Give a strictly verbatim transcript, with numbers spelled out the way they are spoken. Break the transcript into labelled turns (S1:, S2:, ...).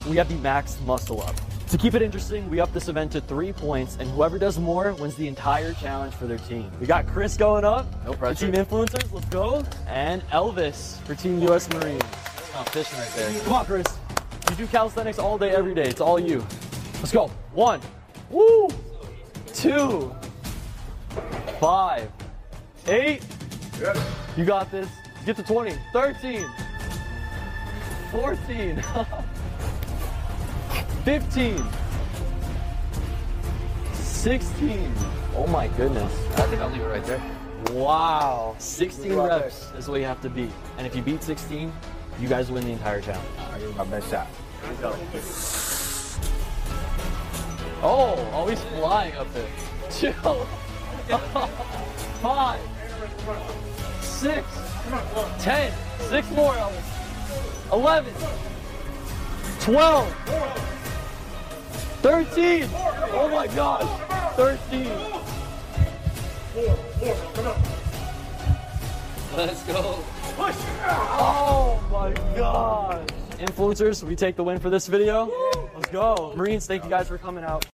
S1: we have the max muscle up. To keep it interesting, we up this event to three points, and whoever does more wins the entire challenge for their team. We got Chris going up,
S2: No
S1: for
S2: pressure.
S1: Team Influencers, let's go, and Elvis for Team U S Marines.
S2: That's competition right there.
S1: Come on, Chris. You do calisthenics all day, every day. It's all you. Let's go. One, woo, two, five, eight. You got this. Get to twenty, thirteen, fourteen, fifteen, sixteen. Oh my goodness.
S2: I think I'll leave it right there.
S1: Wow. sixteen reps is what you have to beat. And if you beat sixteen, you guys win the entire challenge.
S3: I give my best shot.
S1: Oh, always flying up there. Chill. Five, six, ten, six more, Elvis. eleven, twelve, thirteen. Oh my gosh, thirteen.
S2: Let's go.
S1: Oh my gosh. Influencers, we take the win for this video. Let's go. Marines, thank you guys for coming out.